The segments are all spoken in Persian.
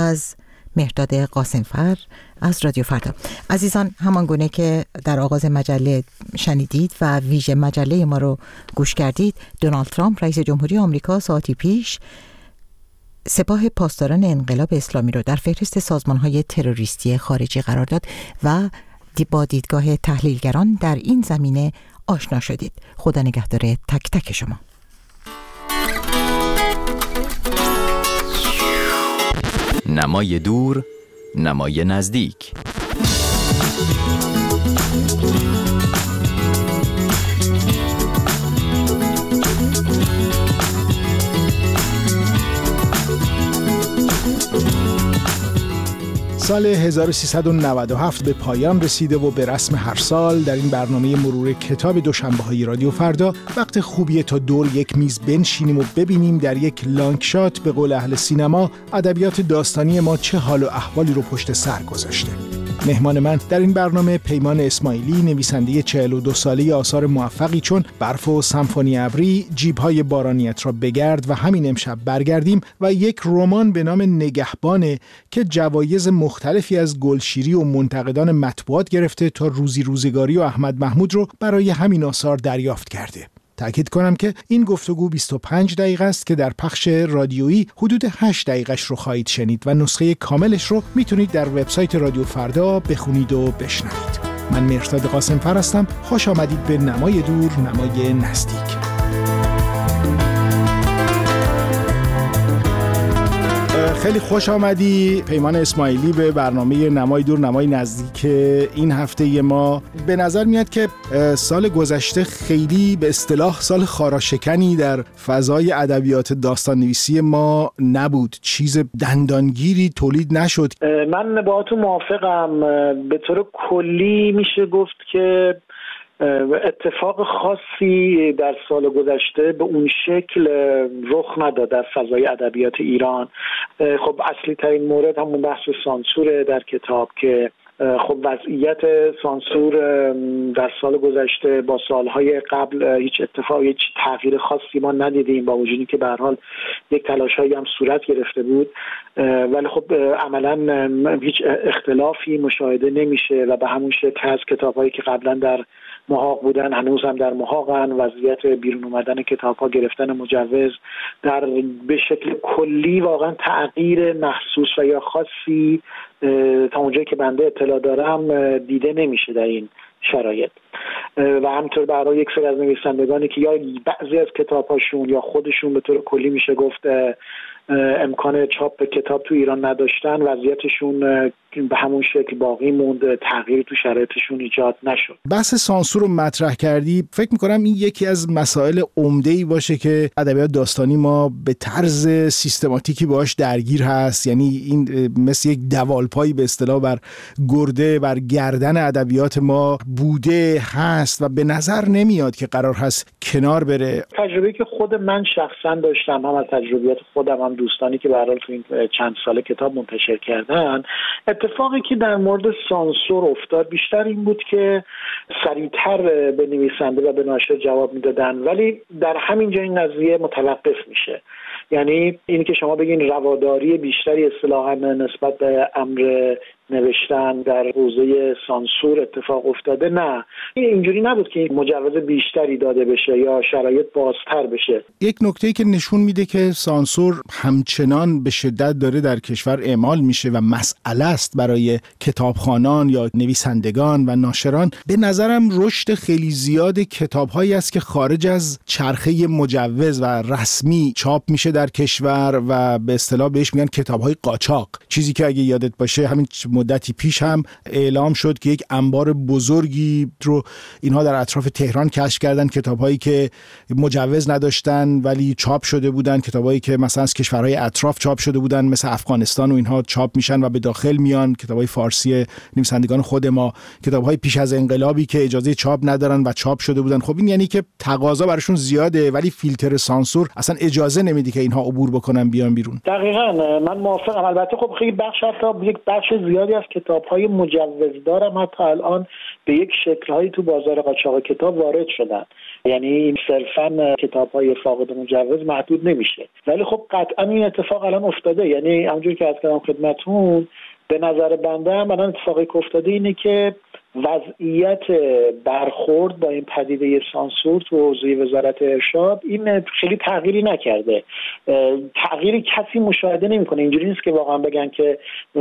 از مهرداد قاسمفر از رادیو فردا. عزیزان، همانگونه که در آغاز مجله شنیدید و ویژه مجله ما رو گوش کردید، دونالد ترامپ رئیس جمهوری آمریکا ساعتی پیش سپاه پاسداران انقلاب اسلامی رو در فهرست سازمان‌های تروریستی خارجی قرار داد و با دیدگاه تحلیلگران در این زمینه آشنا شدید. خدا نگهدار تک تک شما. نمای دور، نمای نزدیک. سال 1397 به پایان رسیده و به رسم هر سال در این برنامه مرور کتاب دوشنبه‌های رادیو فردا وقت خوبیه تا دور یک میز بنشینیم و ببینیم در یک لانگ شات به قول اهل سینما ادبیات داستانی ما چه حال و احوالی رو پشت سر گذاشته. مهمان من در این برنامه پیمان اسماعیلی، نویسنده 42 ساله آثار موفقی چون برف و سمفونی ابری، جیب‌های بارانیت را بگرد و همین امشب برگردیم و یک رمان به نام نگهبانه که جوایز مختلفی از گلشیری و منتقدان مطبوعات گرفته تا روزگاری و احمد محمود رو برای همین آثار دریافت کرده. تأکید کنم که این گفتگو 25 دقیقه است که در پخش رادیویی حدود 8 دقیقش رو خواهید شنید و نسخه کاملش رو میتونید در وبسایت رادیو فردا بخونید و بشنوید. من مهرداد قاسمفر هستم. خوش آمدید به نمای دور، نمای نزدیک. خیلی خوش آمدی پیمان اسماعیلی به برنامه نمای دور نمای نزدیک این هفته ما. به نظر میاد که سال گذشته خیلی به اصطلاح سال خاراشکنی در فضای ادبیات داستان نویسی ما نبود، چیز دندانگیری تولید نشد. من با تو موافقم. به طور کلی میشه گفت که اتفاق خاصی در سال گذشته به اون شکل رخ نداد در فضای ادبیات ایران. خب اصلی ترین مورد همون بحث سانسور در کتاب که خب وضعیت سانسور در سال گذشته با سالهای قبل هیچ تغییر خاصی ما ندیدیم، با وجودی که به هر حال یک تلاش‌هایی هم صورت گرفته بود، ولی خب عملاً هیچ اختلافی مشاهده نمیشه و به همون شکل از کتاب‌هایی که قبلا در محاق بودن هنوز هم در محاقن. وضعیت بیرون اومدن کتاب‌ها، گرفتن مجوز در به شکل کلی واقعا تغییر محسوس و یا خاصی تا اونجایی که بنده اطلاع دارم دیده نمیشه در این شرایط. و همینطور برای یک سری از نویسندگانی که یا بعضی از کتاب‌هاشون یا خودشون به طور کلی میشه گفت امکان چاپ کتاب تو ایران نداشتن، وضعیتشون به همون شکل باقی موند، تغییر تو شرایطشون ایجاد نشد. بحث سانسور رو مطرح کردی، فکر می‌کنم این یکی از مسائل عمده‌ای باشه که ادبیات داستانی ما به طرز سیستماتیکی باهاش درگیر هست. یعنی این مثل یک دوالپایی به اصطلاح بر گرده، بر گردن ادبیات ما بوده هست و به نظر نمیاد که قرار هست کنار بره. تجربه‌ای که خود من شخصا داشتم، هم از تجربیات خودم هم دوستانی که به هر حال تو این چند سال کتاب منتشر کردن، اتفاقی که در مورد سانسور افتاد بیشتر این بود که سریعتر به نویسنده و به ناشر جواب میدادن، ولی در همین جا این قضیه متوقف میشه. یعنی اینی که شما بگین رواداری بیشتری اصطلاحاً نسبت به امر نوشتن در حوزه سانسور اتفاق افتاده، نه، اینجوری نبود که مجوز بیشتری داده بشه یا شرایط بازتر بشه. یک نکته‌ای که نشون میده که سانسور همچنان به شدت داره در کشور اعمال میشه و مسئله است برای کتابخوانان یا نویسندگان و ناشران، به نظرم رشد خیلی زیاد کتاب‌هایی است که خارج از چرخه مجوز و رسمی چاپ میشه در کشور و به اصطلاح بهش میگن کتاب‌های قاچاق. چیزی که اگه یادت باشه همین مدتی پیش هم اعلام شد که یک انبار بزرگی رو اینها در اطراف تهران کشف کردن، کتاب‌هایی که مجوز نداشتن ولی چاپ شده بودن، کتاب‌هایی که مثلا از کشورهای اطراف چاپ شده بودن مثل افغانستان و اینها چاپ میشن و به داخل میان، کتاب‌های فارسی نویسندگان خود ما، کتاب‌های پیش از انقلابی که اجازه چاپ ندارن و چاپ شده بودن. خب این یعنی که تقاضا براشون زیاده ولی فیلتر سانسور اصلا اجازه نمیده که اینها عبور بکنن بیان بیرون. دقیقاً من موافقم. البته خب خیلی یک بخش زیادی تعدادی از کتاب‌های مجوزدار هم حتی الان به یک شکل‌هایی تو بازار قاچاق کتاب وارد شدن. یعنی صرفاً کتاب‌های فاقد مجوز محدود نمیشه. ولی خب قطعاً این اتفاق الان افتاده. یعنی همونجوری که از کردم خدمتتون، به نظر بنده هم الان اتفاقی که افتاده اینه که وضعیت برخورد با این پدیده سانسور تو حوزه وزارت ارشاد این خیلی تغییری نکرده. تغییری کسی مشاهده نمیکنه. اینجوری نیست که واقعا بگن که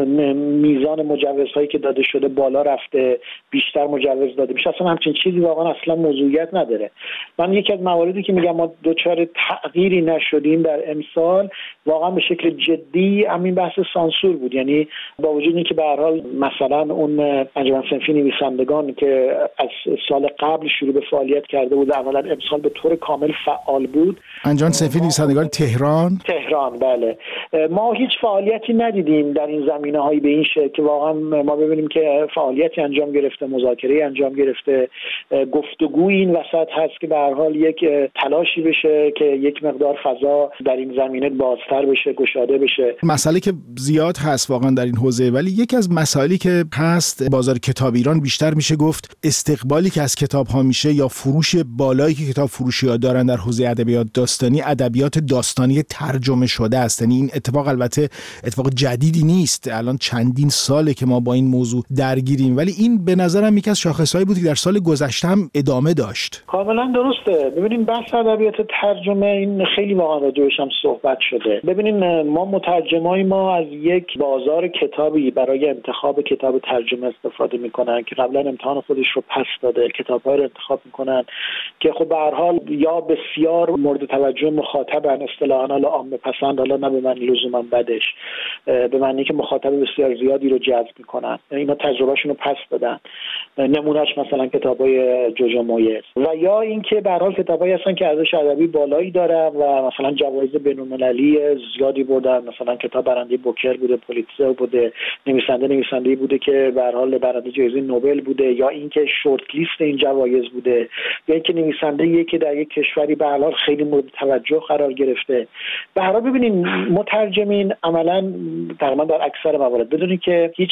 میزان مجوزهایی که داده شده بالا رفته، بیشتر مجوز داده میشه. اصلا همچین چیزی واقعا اصلا موضوعیت نداره. من یکی از مواردی که میگم ما دوچار تغییری نشدیم در امسال واقعا به شکل جدی همین بحث سانسور بود. یعنی با وجود اینکه به هر حال مثلا اون انجمن صنفی نویسندگان که از سال قبل شروع به فعالیت کرده بود عملا امسال به طور کامل فعال بود. انجمن صنفی نویسندگان تهران، بله. ما هیچ فعالیتی ندیدیم در این زمینه‌های به این شکل که واقعا ما ببینیم که فعالیتی انجام گرفته، مذاکره انجام گرفته، گفتگوی این وسط هست که به هر حال یک تلاشی بشه که یک مقدار فضا در این زمینه بازتر بشه، گشاده بشه. مسئله که زیاد هست واقعا در این حوزه، ولی یکی از مسائلی که هست بازار کتاب ایران بیشتر میشه گفت استقبالی که از کتاب‌ها میشه یا فروش بالایی که کتاب فروشی‌ها دارن در حوزه ادبیات داستانی، ادبیات داستانی ترجمه شده است. یعنی این اتفاق البته اتفاق جدیدی نیست، الان چندین ساله که ما با این موضوع درگیریم، ولی این به نظرم یکی از شاخص‌هایی بود که در سال گذشته هم ادامه داشت. کاملا درسته. ببینید بحث ادبیات ترجمه این خیلی واقعا راجعش هم صحبت شده. ببینید ما مترجمای ما از یک بازار کتابی برای انتخاب کتاب ترجمه استفاده میکنن که قبلا امتحان خودش رو پس داده، کتاب‌ها رو انتخاب میکنن که خب به هر حال یا بسیار مورد توجه مخاطبن، اصطلاحاً حالا عامه پسند، حالا نه به معنی لزوما بدش، به معنی که مخاطب بسیار زیادی رو جذب میکنن. اینا تجربهشون رو پس دادن. نمونهش مثلا کتابای جوجو مویز و یا اینکه به هر حال کتابایی هستن که ارزش ادبی بالایی دارن و مثلا جوایز بین‌المللی زیادی بردن. مثلا کتاب برنده بوکر بوده، پولیتزر بوده، نویسنده‌ای بوده که به هر حال برنده جایزه نوبل بوده، یا اینکه شورت لیست این جوایز بوده، یا اینکه نویسنده‌ای که در یک کشوری به هر حال خیلی مورد توجه قرار گرفته. به هر حال ببینید مترجمین عملاً تقریبا در اکثر موارد بدونی که هیچ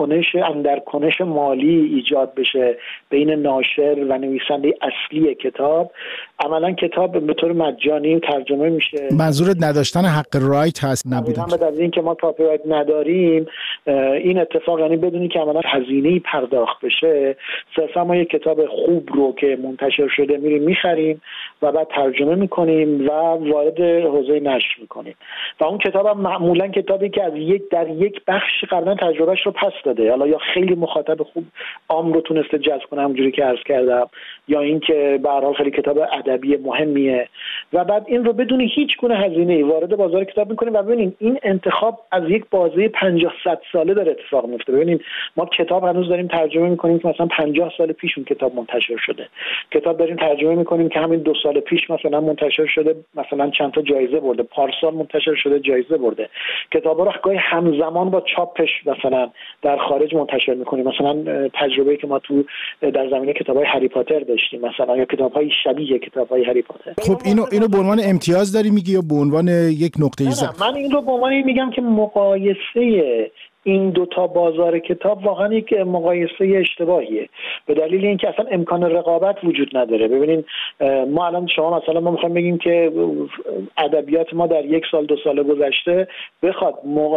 کنش مالی ایجاد بشه بین ناشر و نویسنده اصلی کتاب، عملاً کتاب به طور مجانی ترجمه میشه. منظورت نداشتن حق رایت هست؟ نبودن به دلیل اینکه ما کاپی رایت نداریم این اتفاق، یعنی بدونی که عملاً هزینه‌ای پرداخت بشه، صرفا ما یک کتاب خوب رو که منتشر شده میریم میخریم و بعد ترجمه میکنیم و وارد حوزه نشر میکنیم و اون کتاب هم معمولا کتابی که در یک بخش قبلا تجربهش رو پس داده، حالا یا خیلی مخاطب خوب عام رو تونسته جذب کنه همونجوری که عرض کردم، یا اینکه به هر حال خیلی کتاب ادبی مهمیه و بعد این رو بدون هیچ گونه هزینه‌ای وارد بازار کتاب میکنیم و ببینید این انتخاب از یک بازه 50-100 ساله داره اتفاق میفته. ببینید ما کتاب هنوز داریم ترجمه میکنیم که مثلا 50 سال پیش اون کتاب منتشر شده. کتاب داریم ترجمه میکنیم که همین 2 سال پیش مثلا منتشر شده، مثلا چند تا جایزه برده، پارسال منتشر شده جایزه برده. کتابا رو گاهی همزمان با چاپش مثلا در خارج منتشر میکنیم. مثلا تجربه‌ای که ما تو در زمینه کتابای هری پاتر داشتیم مثلا، یا کتاب‌های شبیه کتاب‌های هری پاتر. خب اینو به عنوان امتیاز داری میگی یا به عنوان یک نقطه ضعف؟ من این رو به عنوان میگم که مقایسه این دو تا بازار کتاب واقعا یک مقایسه اشتباهیه، به دلیل اینکه اصلا امکان رقابت وجود نداره. ببینین ما الان شما مثلا ما میخوایم بگیم که ادبیات ما در 1 سال 2 سال گذشته بخواد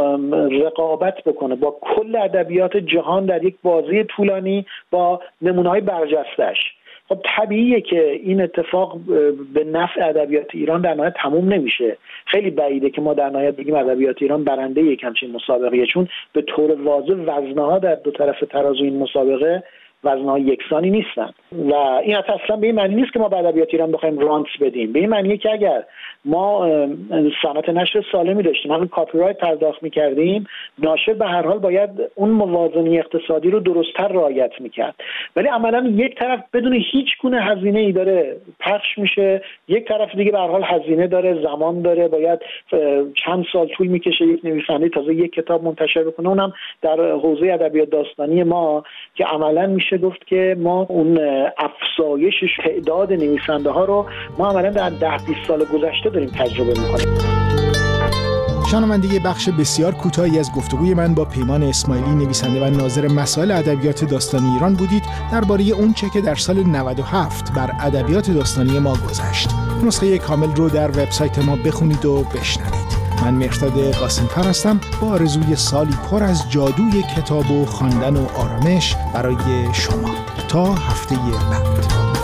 رقابت بکنه با کل ادبیات جهان در یک بازی طولانی با نمونه‌های برجسته‌اش، خب طبیعیه که این اتفاق به نفع ادبیات ایران در نهایت تموم نمیشه. خیلی بعیده که ما در نهایت بگیم ادبیات ایران برنده یک همچین مسابقه، چون به طور واضح وزنه‌ها در دو طرف ترازو این مسابقه وزن‌ها یکسانی نیستن و این اصلا به این معنی نیست که ما به ادبیات ایران بخوایم رانت بدیم. به این معنیه که اگر ما صنعت نشر سالمی داشتیم، همین کاپی رایت پرداخت می‌کردیم، ناشر به هر حال باید اون موازنه اقتصادی رو درست‌تر رعایت می‌کرد. ولی عملاً یک طرف بدون هیچ گونه هزینه‌ای داره پخش میشه، یک طرف دیگه به هر حال هزینه داره، زمان داره، باید چند سال طول می‌کشه یک نویسنده تازه یک کتاب منتشر بکنه، اونم در حوزه ادبیات داستانی ما که عملاً میشه گفت که ما اون افزایش تعداد نویسنده ها رو ما عملاً در 10-20 سال گذشته داریم تجربه میکنیم. شنونده بخش بسیار کوتاهی از گفتگوی من با پیمان اسماعیلی، نویسنده و ناظر مسائل ادبیات داستانی ایران بودید درباره اونچه که در سال 97 بر ادبیات داستانی ما گذشت. نسخه کامل رو در وبسایت ما بخونید و بشنوید. من مهرداد قاسم‌فر هستم با آرزوی سالی پر از جادوی کتاب و خواندن و آرامش برای شما. تا هفته بعد.